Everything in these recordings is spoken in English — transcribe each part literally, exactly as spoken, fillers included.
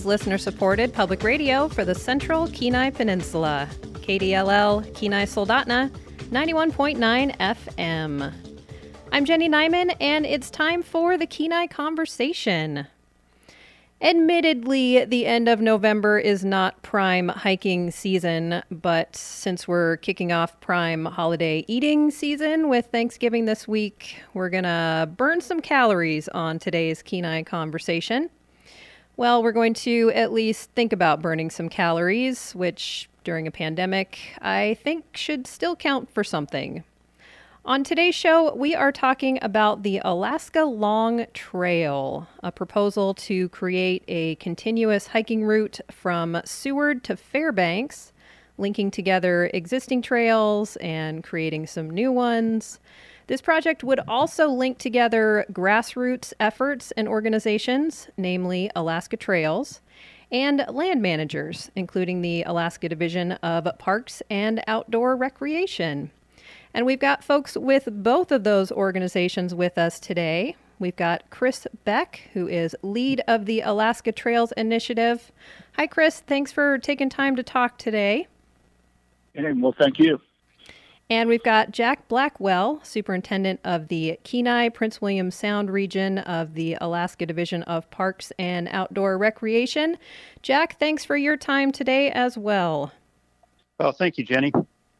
is listener-supported public radio for the Central Kenai Peninsula. K D L L, Kenai Soldotna, ninety-one point nine F M. I'm Jenny Nyman, and it's time for the Kenai Conversation. Admittedly, the end of November is not prime hiking season, but since we're kicking off prime holiday eating season with Thanksgiving this week, we're going to burn some calories on today's Kenai Conversation. Well, we're going to at least think about burning some calories, which during a pandemic, I think should still count for something. On today's show, we are talking about the Alaska Long Trail, a proposal to create a continuous hiking route from Seward to Fairbanks, linking together existing trails and creating some new ones. This project would also link together grassroots efforts and organizations, namely Alaska Trails, and land managers, including the Alaska Division of Parks and Outdoor Recreation. And we've got folks with both of those organizations with us today. We've got Chris Beck, who is lead of the Alaska Trails Initiative. Hi, Chris. Thanks for taking time to talk today. Hey, well, thank you. And we've got Jack Blackwell, superintendent of the Kenai Prince William Sound region of the Alaska Division of Parks and Outdoor Recreation. Jack, thanks for your time today as well. Well, thank you, Jenny.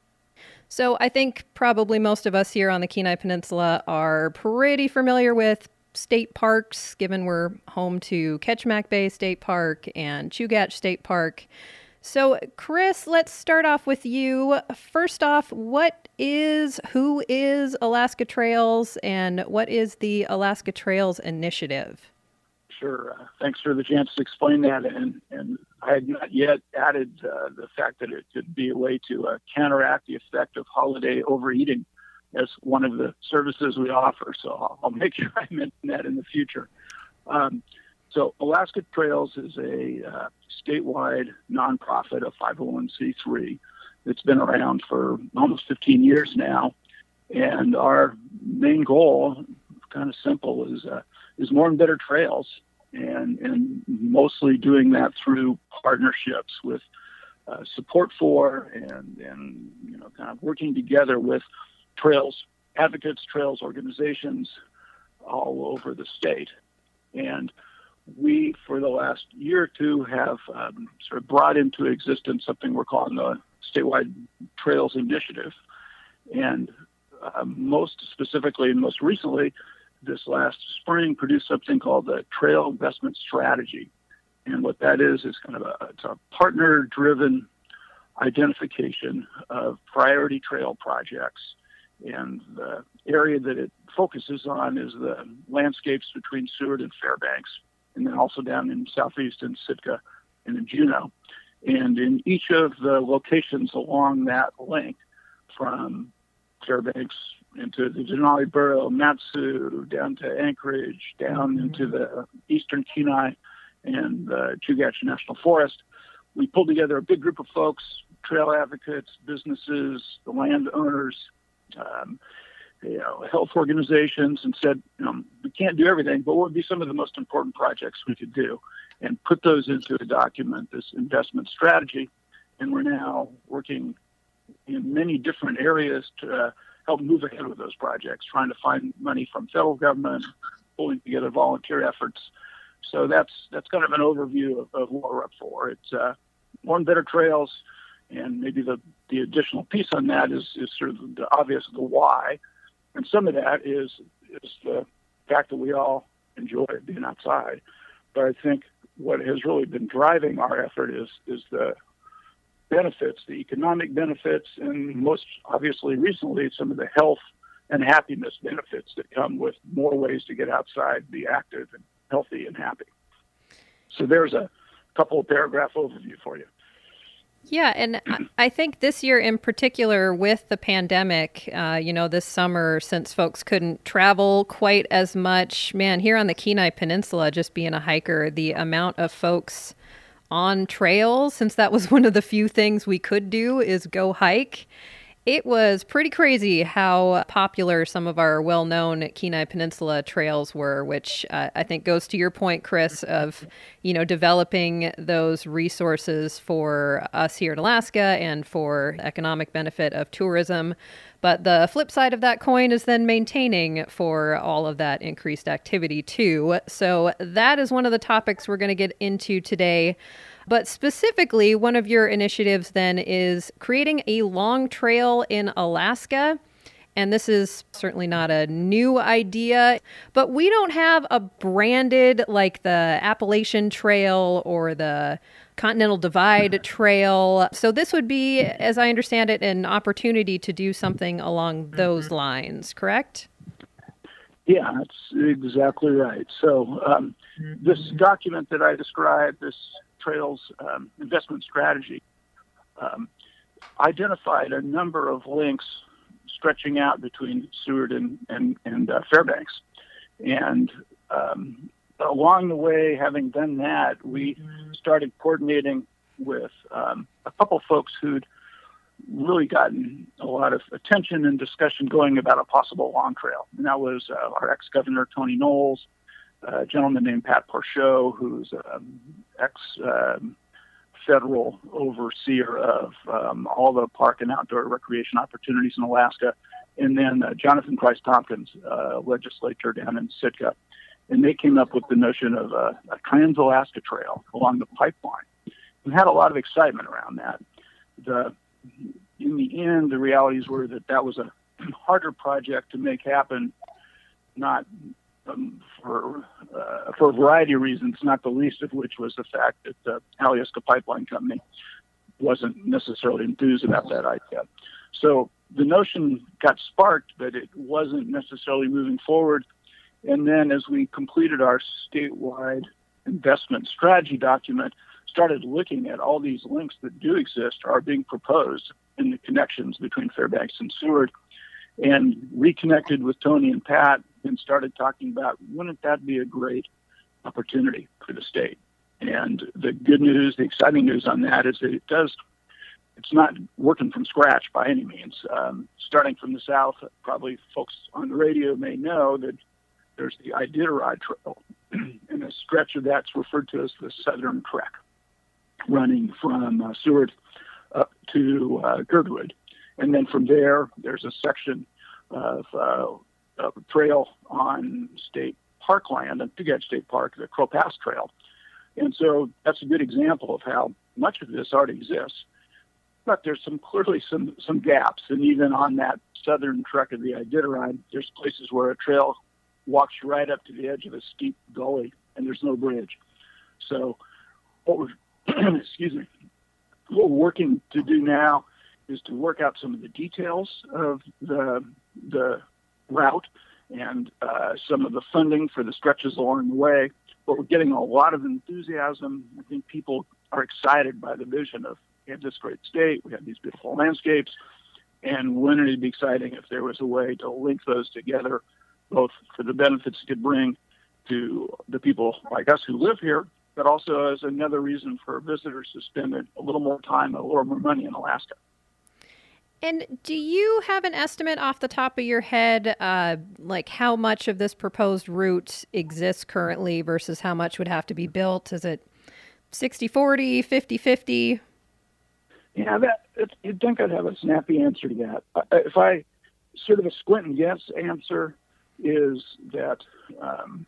So I think probably most of us here on the Kenai Peninsula are pretty familiar with state parks, given we're home to Ketchimack Bay State Park and Chugach State Park. So, Chris, let's start off with you. First off, what is, who is Alaska Trails, and what is the Alaska Trails Initiative? Sure. Uh, thanks for the chance to explain that. And, and I had not yet added uh, the fact that it could be a way to uh, counteract the effect of holiday overeating as one of the services we offer. So I'll, I'll make sure I mention that in the future. Um, So Alaska Trails is a uh, statewide nonprofit, a five oh one c three. It's been around for almost fifteen years now. And our main goal, kind of simple, is uh, is more and better trails, and, and mostly doing that through partnerships with uh, support for and, and, you know, kind of working together with trails advocates, trails organizations all over the state. And we, for the last year or two, have um, sort of brought into existence something we're calling the Statewide Trails Initiative. And uh, most specifically and most recently, this last spring, produced something called the Trail Investment Strategy. And what that is, is kind of a, it's a partner-driven identification of priority trail projects. And the area that it focuses on is the landscapes between Seward and Fairbanks, and then also down in southeast in Sitka and in Juneau. And in each of the locations along that link, from Fairbanks into the Denali Borough, Mat-Su, down to Anchorage, down into the eastern Kenai and the Chugach National Forest, we pulled together a big group of folks, trail advocates, businesses, the landowners, um, you know, health organizations, and said, you know, we can't do everything, but what would be some of the most important projects we could do, and put those into a document, this investment strategy. And we're now working in many different areas to uh, help move ahead with those projects, trying to find money from federal government, pulling together volunteer efforts. So that's that's kind of an overview of, of what we're up for. It's uh, more and better trails, and maybe the, the additional piece on that is, is sort of the obvious, the why. And some of that is is the fact that we all enjoy being outside. But I think what has really been driving our effort is is the benefits, the economic benefits, and most obviously recently some of the health and happiness benefits that come with more ways to get outside, be active and healthy and happy. So there's a couple of paragraph overview for you. Yeah, and I think this year in particular with the pandemic, uh, you know, this summer, since folks couldn't travel quite as much, man, here on the Kenai Peninsula, just being a hiker, the amount of folks on trails, since that was one of the few things we could do, is go hike. It was pretty crazy how popular some of our well-known Kenai Peninsula trails were, which uh, I think goes to your point, Chris, of, you know, developing those resources for us here in Alaska and for economic benefit of tourism. But the flip side of that coin is then maintaining for all of that increased activity too. So that is one of the topics we're going to get into today. But specifically, one of your initiatives then is creating a long trail in Alaska. And this is certainly not a new idea, but we don't have a branded like the Appalachian Trail or the Continental Divide Trail. So this would be, as I understand it, an opportunity to do something along those lines, correct? Yeah, that's exactly right. So um, this document that I described, this Trails um, investment strategy, um, identified a number of links stretching out between Seward and, and, and uh, Fairbanks. And um, along the way, having done that, we started coordinating with um, a couple folks who'd really gotten a lot of attention and discussion going about a possible long trail. And that was uh, our ex-governor, Tony Knowles, a gentleman named Pat Porchot, who's um, ex-federal um, overseer of um, all the park and outdoor recreation opportunities in Alaska, and then uh, Jonathan Christ Tompkins, uh, legislator down in Sitka. And they came up with the notion of a, a Trans-Alaska Trail along the pipeline. We had a lot of excitement around that. The, in the end, the realities were that that was a harder project to make happen, not Um, for uh, for a variety of reasons, not the least of which was the fact that the Alyeska Pipeline Company wasn't necessarily enthused about that idea. So the notion got sparked, but it wasn't necessarily moving forward. And then as we completed our statewide investment strategy document, started looking at all these links that do exist, are being proposed in the connections between Fairbanks and Seward, and reconnected with Tony and Pat and started talking about, wouldn't that be a great opportunity for the state? And the good news, the exciting news on that is that it does, it's not working from scratch by any means. Um, starting from the south, probably folks on the radio may know that there's the Iditarod Trail, and a stretch of that's referred to as the Southern Trek, running from uh, Seward up to uh, Girdwood. And then from there, there's a section of, uh, of a trail on state parkland, and Pigot State Park, the Crow Pass Trail. And so that's a good example of how much of this already exists. But there's some clearly some, some gaps. And even on that southern trek of the Iditarod, there's places where a trail walks right up to the edge of a steep gully, and there's no bridge. So what we're, excuse me, what we're working to do now is to work out some of the details of the the route and uh, some of the funding for the stretches along the way. But we're getting a lot of enthusiasm. I think people are excited by the vision of, we have this great state, we have these beautiful landscapes, and wouldn't it be exciting if there was a way to link those together, both for the benefits it could bring to the people like us who live here, but also as another reason for visitors to spend a little more time, a little more money in Alaska. And do you have an estimate off the top of your head, uh, like how much of this proposed route exists currently versus how much would have to be built? Is it sixty forty, fifty fifty? Yeah, that, it, you'd think I'd have a snappy answer to that. Uh, if I sort of a squint and guess answer is that um,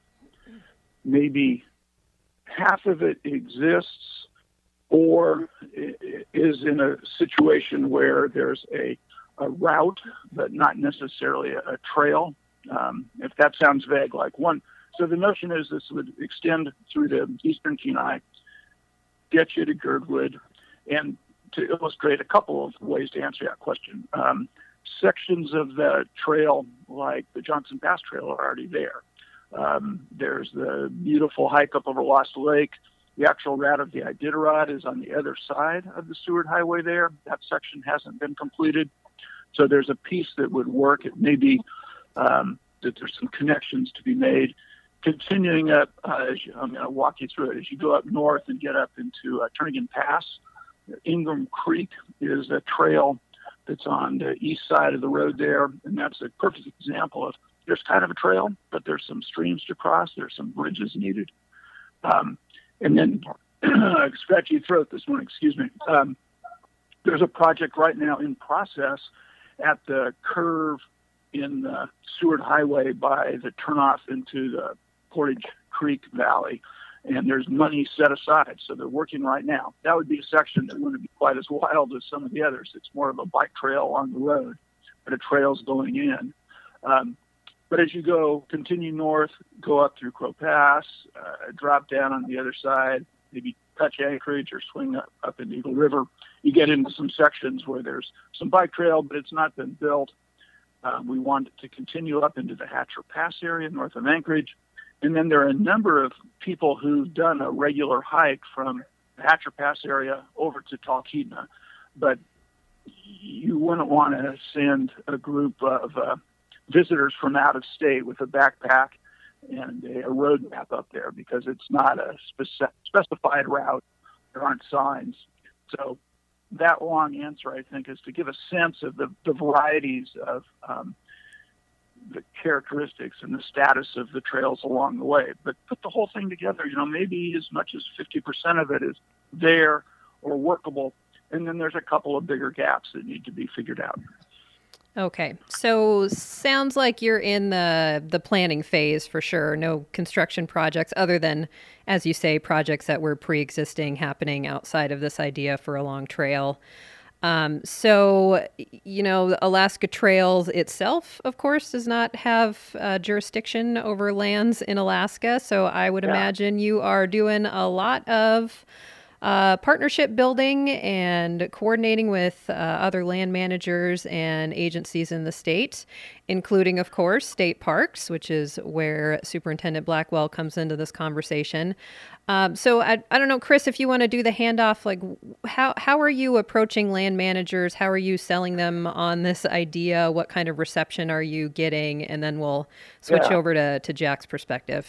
maybe half of it exists or is in a situation where there's a, a route, but not necessarily a, a trail. Um, if that sounds vague, like one. So the notion is this would extend through the eastern Kenai, get you to Girdwood, and to illustrate a couple of ways to answer that question. Um, sections of the trail, like the Johnson Pass Trail, are already there. Um, there's the beautiful hike up over Lost Lake. The actual route of the Iditarod is on the other side of the Seward Highway there. That section hasn't been completed. So there's a piece that would work. It may be um, that there's some connections to be made. Continuing up, uh, as you, I'm going to walk you through it. As you go up north and get up into uh, Turnagain Pass, Ingram Creek is a trail that's on the east side of the road there, and that's a perfect example of there's kind of a trail, but there's some streams to cross. There's some bridges needed. Um, and then, scratchy throat this morning, excuse me. Um, there's a project right now in process at the curve in the Seward Highway by the turnoff into the Portage Creek Valley. And there's money set aside, so they're working right now. That would be a section that wouldn't be quite as wild as some of the others. It's more of a bike trail on the road, but a trail's going in. Um, but as you go, continue north, go up through Crow Pass, uh, drop down on the other side, maybe touch Anchorage or swing up, up into Eagle River, you get into some sections where there's some bike trail, but it's not been built. Uh, we want to continue up into the Hatcher Pass area north of Anchorage. And then there are a number of people who've done a regular hike from the Hatcher Pass area over to Talkeetna. But you wouldn't want to send a group of uh, visitors from out of state with a backpack and a, a road map up there because it's not a spec- specified route. There aren't signs. So that long answer, I think, is to give a sense of the, the varieties of um, the characteristics and the status of the trails along the way. But put the whole thing together, you know, maybe as much as fifty percent of it is there or workable. And then there's a couple of bigger gaps that need to be figured out. Okay. So sounds like you're in the the planning phase for sure. No construction projects other than, as you say, projects that were pre-existing happening outside of this idea for a long trail. Um, so, you know, Alaska Trails itself, of course, does not have uh, jurisdiction over lands in Alaska. So I would yeah. imagine you are doing a lot of uh, partnership building and coordinating with uh, other land managers and agencies in the state, including, of course, state parks, which is where Superintendent Blackwell comes into this conversation. Um, so I, I don't know, Chris, if you want to do the handoff, like how, how are you approaching land managers? How are you selling them on this idea? What kind of reception are you getting? And then we'll switch yeah. over to, to Jack's perspective.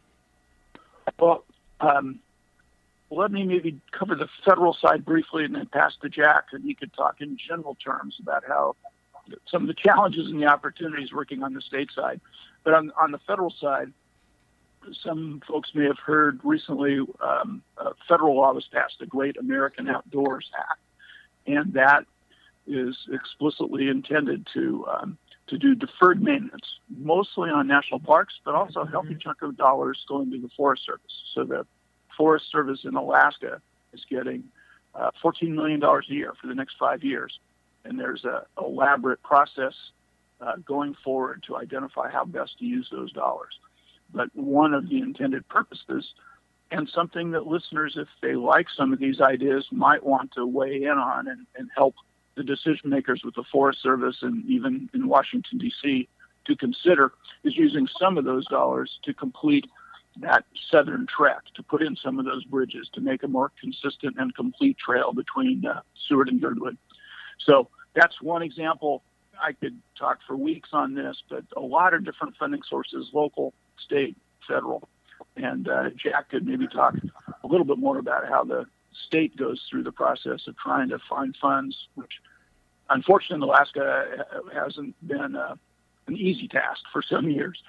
Well, um, let me maybe cover the federal side briefly and then pass to Jack, and he could talk in general terms about how some of the challenges and the opportunities working on the state side. But on, on the federal side, some folks may have heard recently um, a federal law was passed, the Great American Outdoors Act, and that is explicitly intended to um, to do deferred maintenance, mostly on national parks, but also a healthy chunk of dollars going to the Forest Service. So the Forest Service in Alaska is getting uh, fourteen million dollars a year for the next five years, and there's an elaborate process uh, going forward to identify how best to use those dollars. But one of the intended purposes, and something that listeners, if they like some of these ideas, might want to weigh in on and, and help the decision makers with the Forest Service and even in Washington, D C to consider, is using some of those dollars to complete that southern trek, to put in some of those bridges, to make a more consistent and complete trail between uh, Seward and Girdwood. So that's one example. I could talk for weeks on this, but a lot of different funding sources, local, state, federal. And uh, Jack could maybe talk a little bit more about how the state goes through the process of trying to find funds, which unfortunately in Alaska hasn't been uh, an easy task for some years.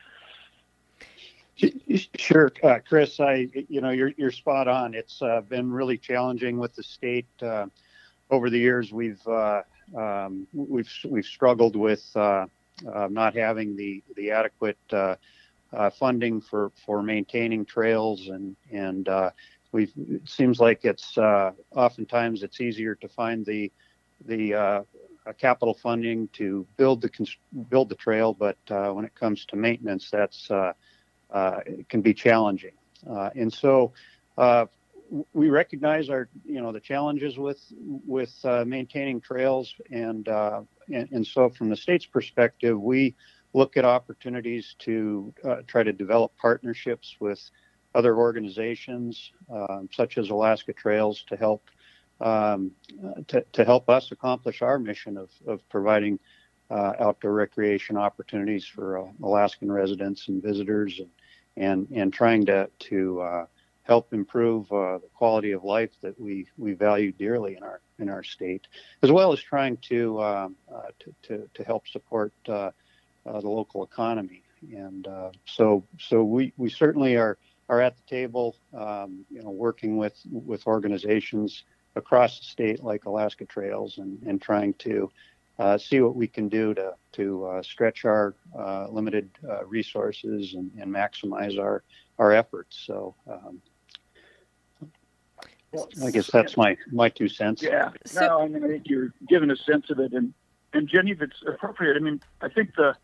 Sure, uh, Chris. I, you know, you're you're spot on. It's uh, been really challenging with the state uh, over the years. We've uh, um, we've we've struggled with uh, uh, not having the the adequate uh, uh, funding for, for maintaining trails, and and uh, we've. It seems like it's uh, oftentimes it's easier to find the the uh, capital funding to build the build the trail, but uh, when it comes to maintenance, that's uh, Uh, it can be challenging. Uh, and so uh, we recognize our, you know, the challenges with with uh, maintaining trails. And, uh, and and so from the state's perspective, we look at opportunities to uh, try to develop partnerships with other organizations, uh, such as Alaska Trails, to help um, to, to help us accomplish our mission of, of providing uh, outdoor recreation opportunities for uh, Alaskan residents and visitors, and and, and trying to to uh, help improve uh, the quality of life that we, we value dearly in our in our state, as well as trying to um, uh, to, to to help support uh, uh, the local economy. And uh, so so we, we certainly are are at the table, um, you know, working with with organizations across the state like Alaska Trails, and, and trying to uh, see what we can do to to uh, stretch our uh, limited uh, resources and, and maximize our our efforts. So. Um, Well, I guess that's my, my two cents. Yeah. No, I mean, I think you're giving a sense of it. And, and Jenny, if it's appropriate, I mean, I think the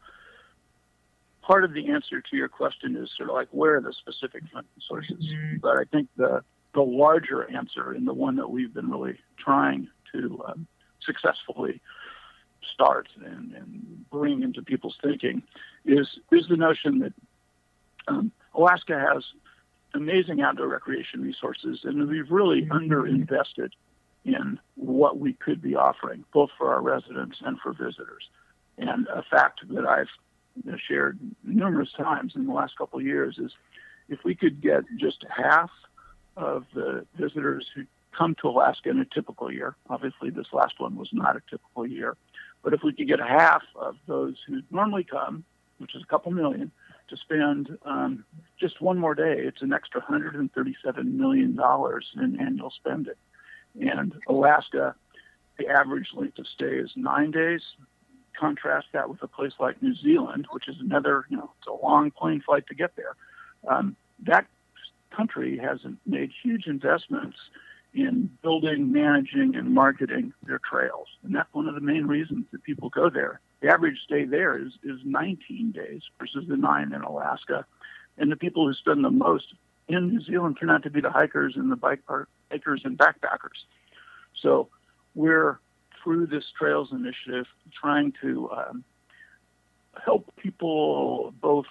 part of the answer to your question is sort of like, where are the specific funding sources? Mm-hmm. But I think the, the larger answer, and the one that we've been really trying to um, successfully start and, and bring into people's thinking is, is the notion that um, Alaska has amazing outdoor recreation resources, and we've really underinvested in what we could be offering, both for our residents and for visitors. And a fact that I've shared numerous times in the last couple of years is if we could get just half of the visitors who come to Alaska in a typical year, obviously this last one was not a typical year, but if we could get half of those who normally come, which is a couple million, to spend um, just one more day, it's an extra one hundred thirty-seven million dollars in annual spending. And Alaska, the average length of stay is nine days. Contrast that with a place like New Zealand, which is another, you know, it's a long plane flight to get there. Um, that country has made huge investments in building, managing, and marketing their trails. And that's one of the main reasons that people go there. The average stay there is, is nineteen days versus the nine in Alaska. And the people who spend the most in New Zealand turn out to be the hikers and the bike hikers and backpackers. So we're, through this Trails Initiative, trying to um, help people, both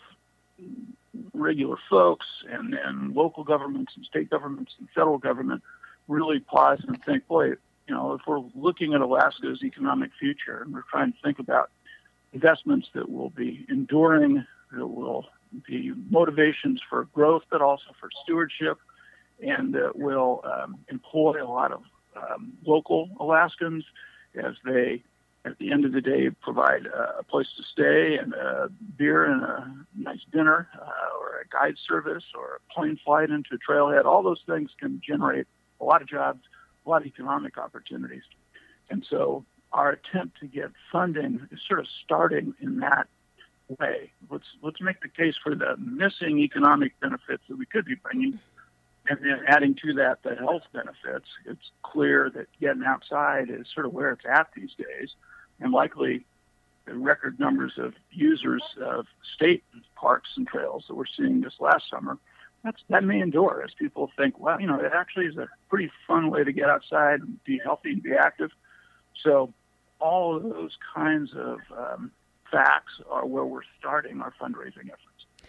regular folks and, and local governments and state governments and federal government, really pause and think, boy, you know, if we're looking at Alaska's economic future and we're trying to think about investments that will be enduring, that will be motivations for growth, but also for stewardship, and that will um, employ a lot of um, local Alaskans as they, at the end of the day, provide uh, a place to stay and a beer and a nice dinner uh, or a guide service or a plane flight into a trailhead. All those things can generate a lot of jobs, a lot of economic opportunities. And so our attempt to get funding is sort of starting in that way. Let's let's make the case for the missing economic benefits that we could be bringing, and then adding to that the health benefits. It's clear that getting outside is sort of where it's at these days, and likely the record numbers of users of state parks and trails that we're seeing this last summer, that's, that may endure as people think, well, you know, it actually is a pretty fun way to get outside and be healthy and be active. So all of those kinds of um, facts are where we're starting our fundraising efforts.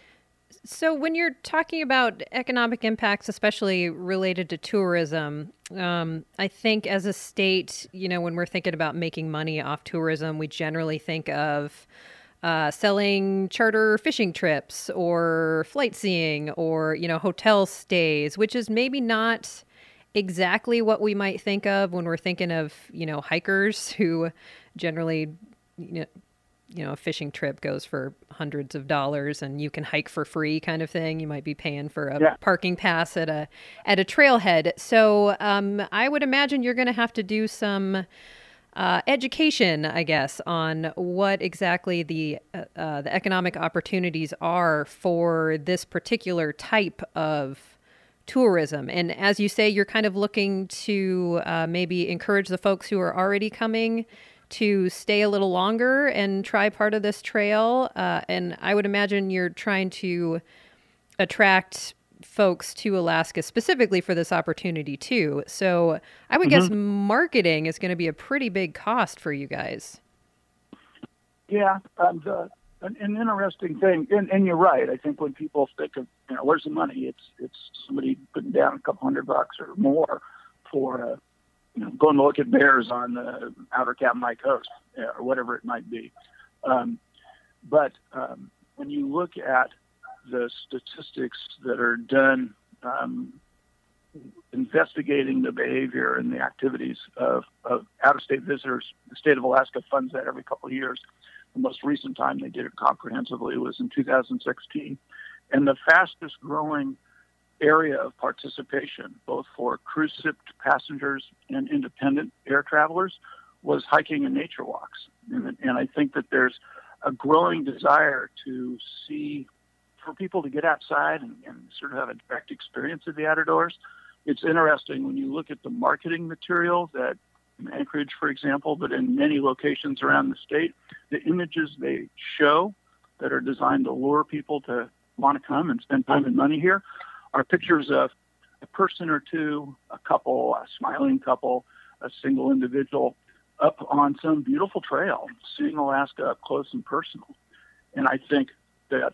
So when you're talking about economic impacts, especially related to tourism, um, I think as a state, you know, when we're thinking about making money off tourism, we generally think of uh, selling charter fishing trips or flight seeing or, you know, hotel stays, which is maybe not exactly what we might think of when we're thinking of, you know, hikers who generally, you know, you know, a fishing trip goes for hundreds of dollars and you can hike for free kind of thing. You might be paying for a yeah. parking pass at a, at a trailhead. So um, I would imagine you're going to have to do some uh, education, I guess, on what exactly the, uh, uh, the economic opportunities are for this particular type of tourism. And as you say, you're kind of looking to uh, maybe encourage the folks who are already coming to stay a little longer and try part of this trail. Uh, and I would imagine you're trying to attract folks to Alaska specifically for this opportunity too. So I would mm-hmm. guess marketing is going to be a pretty big cost for you guys. Yeah, um, the, an, an interesting thing, and, and you're right. I think when people think of, you know, where's the money? It's it's somebody putting down a couple hundred bucks or more for a You know, going to look at bears on the outer Katmai coast, or whatever it might be. Um, but um, when you look at the statistics that are done um, investigating the behavior and the activities of, of out-of-state visitors. The state of Alaska funds that every couple of years. The most recent time they did it comprehensively was in two thousand sixteen. And the fastest growing area of participation, both for cruise ship passengers and independent air travelers, was hiking and nature walks. And, and I think that there's a growing desire to see, for people to get outside and, and sort of have a direct experience of the outdoors. It's interesting when you look at the marketing material that in Anchorage, for example, but in many locations around the state, the images they show that are designed to lure people to want to come and spend time and money here are pictures of a person or two, a couple, a smiling couple, a single individual up on some beautiful trail, seeing Alaska up close and personal. And I think that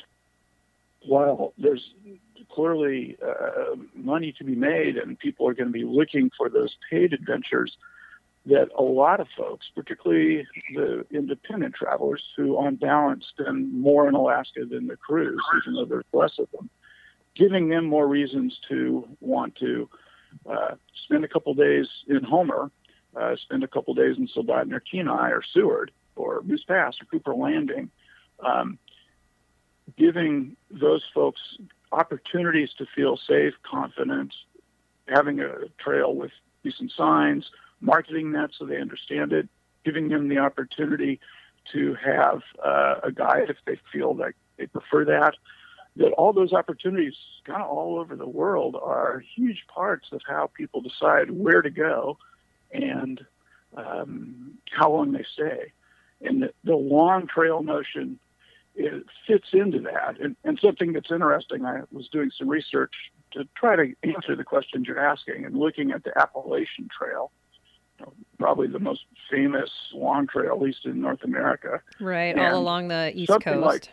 while there's clearly uh, money to be made and people are going to be looking for those paid adventures, that a lot of folks, particularly the independent travelers who on balance spend more in Alaska than the cruise, even though there's less of them, giving them more reasons to want to uh, spend a couple days in Homer, uh, spend a couple days in Soldotna or Kenai or Seward or Moose Pass or Cooper Landing, um, giving those folks opportunities to feel safe, confident, having a trail with decent signs, marketing that so they understand it, giving them the opportunity to have uh, a guide if they feel like they prefer that. That all those opportunities kind of all over the world are huge parts of how people decide where to go and um, how long they stay. And the, the long trail notion, it fits into that. And, and something that's interesting, I was doing some research to try to answer the questions you're asking and looking at the Appalachian Trail, you know, probably the most famous long trail, at least in North America. Right, and all along the East something Coast. Like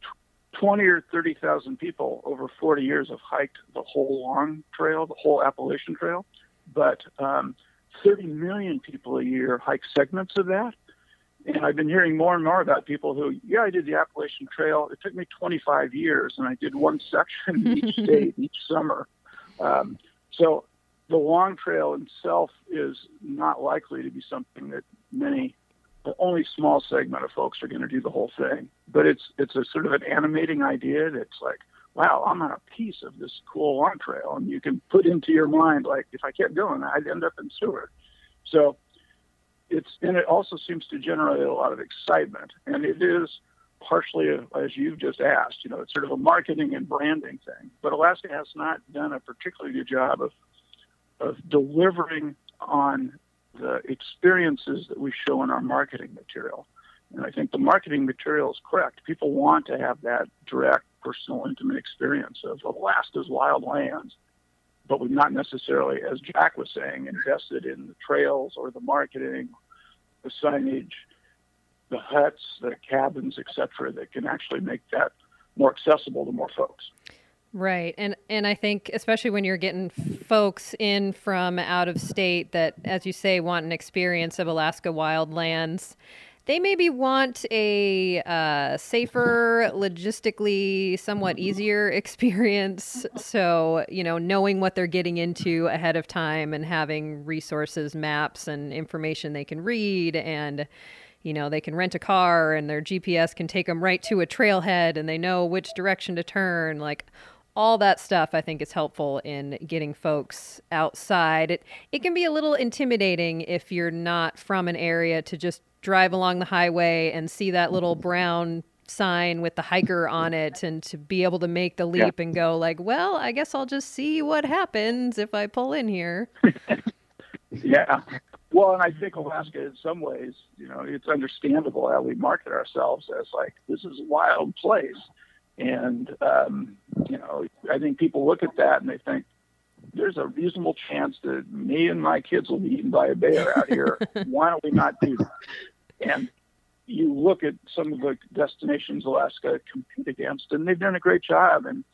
twenty or thirty thousand people over forty years have hiked the whole long trail, the whole Appalachian Trail. But um, thirty million people a year hike segments of that. And I've been hearing more and more about people who, yeah, I did the Appalachian Trail. It took me twenty-five years, and I did one section in each state each summer. Um, so the long trail itself is not likely to be something that many, the only small segment of folks are going to do the whole thing. But it's it's a sort of an animating idea that's like, wow, I'm on a piece of this cool long trail. And you can put into your mind, like, if I kept going, I'd end up in Seward. So it's, and it also seems to generate a lot of excitement. And it is partially, as you've just asked, you know, it's sort of a marketing and branding thing. But Alaska has not done a particularly good job of of delivering on the experiences that we show in our marketing material. And I think the marketing material is correct. People want to have that direct, personal, intimate experience of Alaska's wild lands, but we've not necessarily, as Jack was saying, invested in the trails or the marketing, the signage, the huts, the cabins, et cetera, that can actually make that more accessible to more folks. Right. And and I think especially when you're getting folks in from out of state that, as you say, want an experience of Alaska wildlands, they maybe want a uh, safer, logistically somewhat easier experience. So, you know, knowing what they're getting into ahead of time and having resources, maps, and information they can read, and you know, they can rent a car and their G P S can take them right to a trailhead and they know which direction to turn. Like, all that stuff, I think, is helpful in getting folks outside. It it can be a little intimidating if you're not from an area to just drive along the highway and see that little brown sign with the hiker on it and to be able to make the leap yeah. and go like, well, I guess I'll just see what happens if I pull in here. Yeah. Well, and I think Alaska, in some ways, you know, it's understandable how we market ourselves as like, this is a wild place. And, um, you know, I think people look at that and they think there's a reasonable chance that me and my kids will be eaten by a bear out here. Why don't we not do that? And you look at some of the destinations Alaska compete against, and they've done a great job in,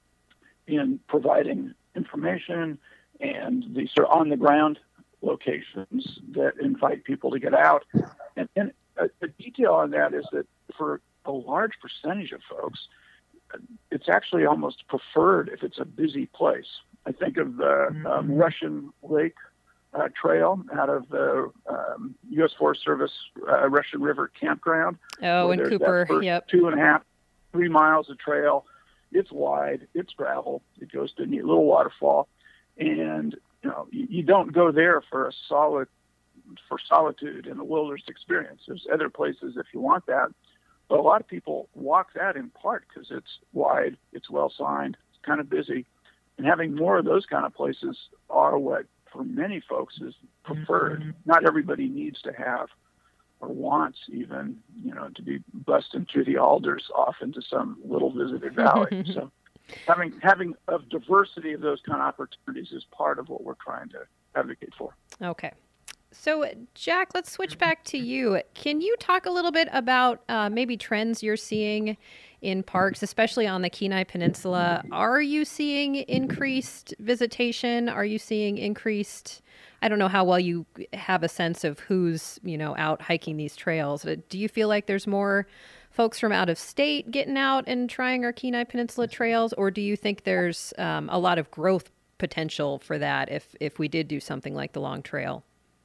in providing information and the sort of on-the-ground locations that invite people to get out. And, and a, a detail on that is that for a large percentage of folks, it's actually almost preferred if it's a busy place. I think of the um, Russian Lake uh, Trail out of the um, U S Forest Service uh, Russian River Campground. Oh, in Cooper, that first yep. Two and a half, three miles of trail. It's wide, it's gravel. It goes to a neat little waterfall, and you know you, you don't go there for a solid for solitude and a wilderness experience. There's other places if you want that, but a lot of people walk that in part because it's wide, it's well signed, it's kind of busy, and having more of those kind of places are what for many folks is preferred. Mm-hmm. Not everybody needs to have or wants even, you know, to be busting through the alders off into some little visited valley. So having having a diversity of those kind of opportunities is part of what we're trying to advocate for. Okay. So, Jack, let's switch back to you. Can you talk a little bit about uh, maybe trends you're seeing in parks, especially on the Kenai Peninsula? Are you seeing increased visitation? Are you seeing increased, I don't know how well you have a sense of who's, you know, out hiking these trails. Do you feel like there's more folks from out of state getting out and trying our Kenai Peninsula trails, or do you think there's um, a lot of growth potential for that if, if we did do something like the Long Trail?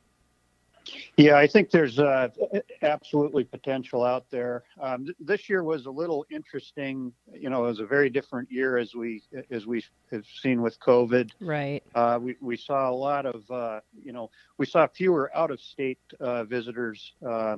Yeah, I think there's uh, absolutely potential out there. Um, th- this year was a little interesting. You know, it was a very different year as we as we have seen with COVID. Right. Uh, we we saw a lot of uh, you know we saw fewer out of state uh, visitors uh,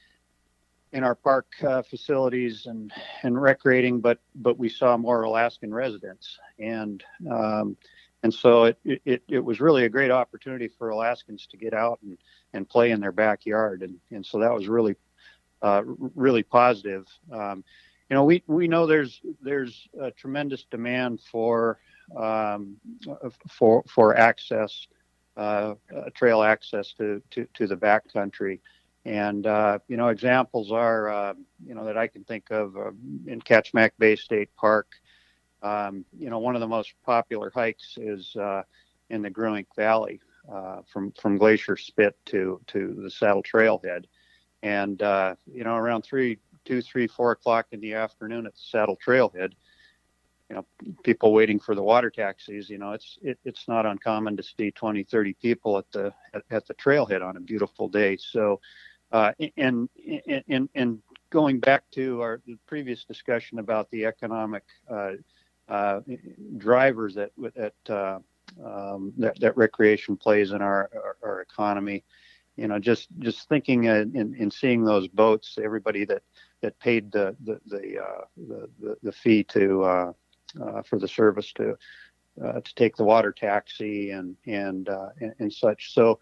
in our park uh, facilities and and recreating, but but we saw more Alaskan residents, and um, and so it, it it was really a great opportunity for Alaskans to get out and and play in their backyard. And, and so that was really, uh, really positive. Um, you know, we, we know there's, there's a tremendous demand for, um, for, for access, uh, uh, trail access to, to, to the backcountry. And, uh, you know, examples are, uh, you know, that I can think of uh, in Kachemak Bay State Park. Um, you know, one of the most popular hikes is uh, in the Gruink Valley. Uh, from from Glacier Spit to to the Saddle Trailhead, and uh, you know around three, two, three, four o'clock in the afternoon at the Saddle Trailhead, you know people waiting for the water taxis. You know it's it, it's not uncommon to see twenty, thirty people at the at, at the trailhead on a beautiful day. So, uh, and and and going back to our previous discussion about the economic uh, uh, drivers that that. Uh, Um, that, that recreation plays in our, our, our economy, you know, just just thinking uh, in, in seeing those boats, everybody that, that paid the the the, uh, the, the the fee to uh, uh, for the service to uh, to take the water taxi and and, uh, and and such. So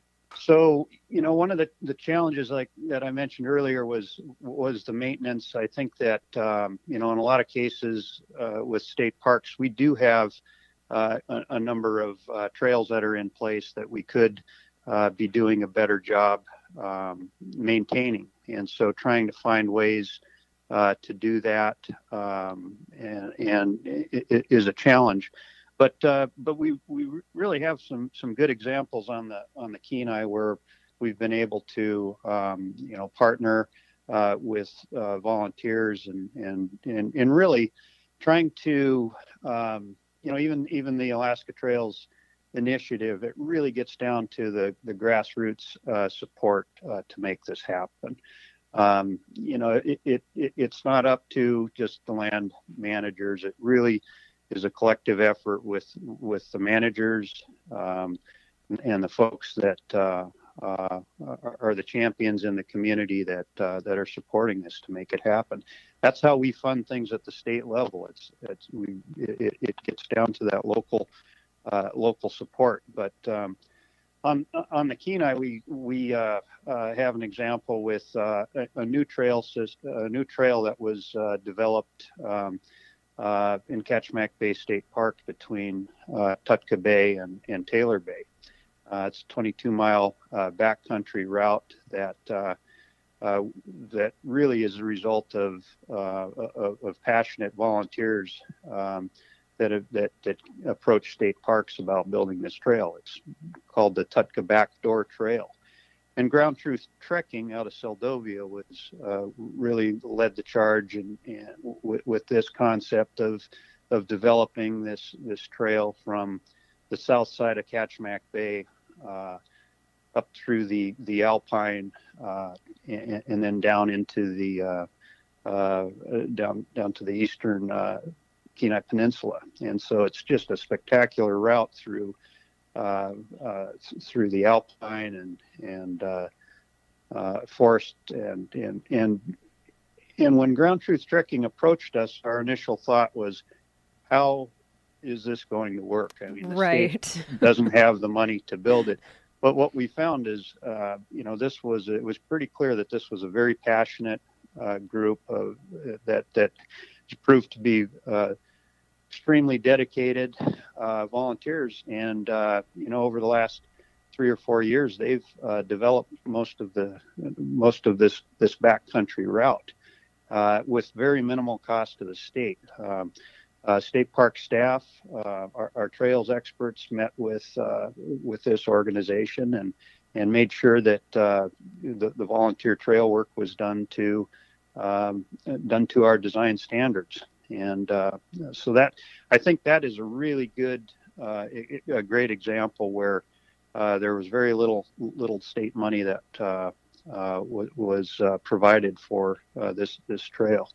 so you know, one of the, the challenges like that I mentioned earlier was was the maintenance. I think that um, you know in a lot of cases uh, with state parks, we do have Uh, a, a number of uh, trails that are in place that we could uh, be doing a better job um, maintaining. And so trying to find ways uh, to do that um, and, and it, it is a challenge. But uh, but we, we really have some some good examples on the on the Kenai where we've been able to um, you know partner uh, with uh, volunteers and, and and and really trying to um, you know, even even the Alaska Trails initiative, it really gets down to the, the grassroots uh, support uh, to make this happen. Um, you know, it, it, it it's not up to just the land managers. It really is a collective effort with with the managers um, and the folks that uh, uh, are the champions in the community that uh, that are supporting this to make it happen. That's how we fund things at the state level. It's it's we it, it gets down to that local uh, local support. But um, on on the Kenai, we we uh, uh, have an example with uh, a, a new trail system, a new trail that was uh, developed um, uh, in Kachemak Bay State Park between uh, Tutka Bay and, and Taylor Bay. Uh, it's a twenty-two mile uh, backcountry route that uh, uh, that really is a result of uh, of, of passionate volunteers um, that have, that that approach state parks about building this trail. It's called the Tutka Backdoor Trail, and Ground Truth Trekking out of Seldovia was uh, really led the charge and, and w- with this concept of of developing this this trail from the south side of Kachemak Bay uh, up through the the Alpine uh, and, and then down into the uh, uh, down down to the eastern uh, Kenai Peninsula. And so it's just a spectacular route through uh, uh, through the Alpine and and uh, uh, forest and and and and when Ground Truth Trekking approached us, our initial thought was, how is this going to work? I mean, the right. state doesn't have the money to build it. But what we found is, uh, you know, this was, it was pretty clear that this was a very passionate uh, group of, uh, that, that proved to be uh, extremely dedicated uh, volunteers. And, uh, you know, over the last three or four years, they've uh, developed most of the, most of this, this backcountry route uh, with very minimal cost to the state. Um, Uh, state park staff, uh, our, our trails experts met with uh, with this organization and and made sure that uh, the, the volunteer trail work was done to um, done to our design standards. And uh, so that, I think that is a really good, uh, a great example where uh, there was very little little state money that uh, uh, w- was uh, provided for uh, this this trail.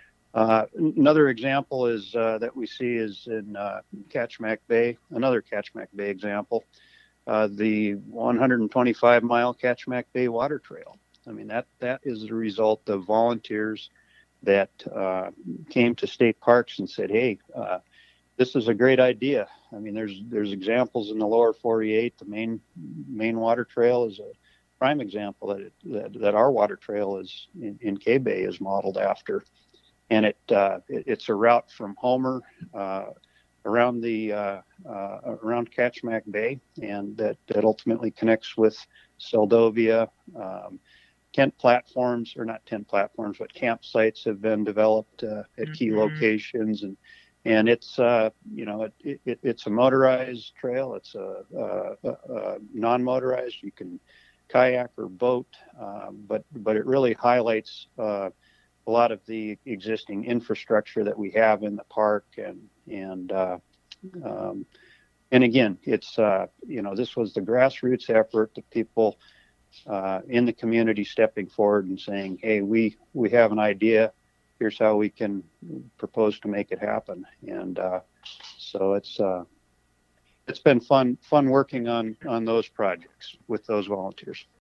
Uh, another example is uh, that we see is in uh, Kachemak Bay, another Kachemak Bay example, uh, the one hundred twenty-five mile Kachemak Bay Water Trail. I mean, that that is the result of volunteers that uh, came to state parks and said, hey, uh, this is a great idea. I mean, there's there's examples in the lower forty-eight. The main main water trail is a prime example that it, that, that our water trail is in, in K-Bay is modeled after. And it, uh, it it's a route from Homer uh, around the uh, uh, around Kachemak Bay, and that, that ultimately connects with Seldovia. Um, tent platforms, or not tent platforms, but campsites have been developed uh, at key mm-hmm. locations, and and it's uh, you know it, it it's a motorized trail. It's a, a, a non-motorized. You can kayak or boat, uh, but but it really highlights Uh, a lot of the existing infrastructure that we have in the park, and and uh, um, and again, it's uh, you know this was the grassroots effort, the people uh, in the community stepping forward and saying, hey, we we have an idea, here's how we can propose to make it happen, and uh, so it's uh, it's been fun fun working on on those projects with those volunteers.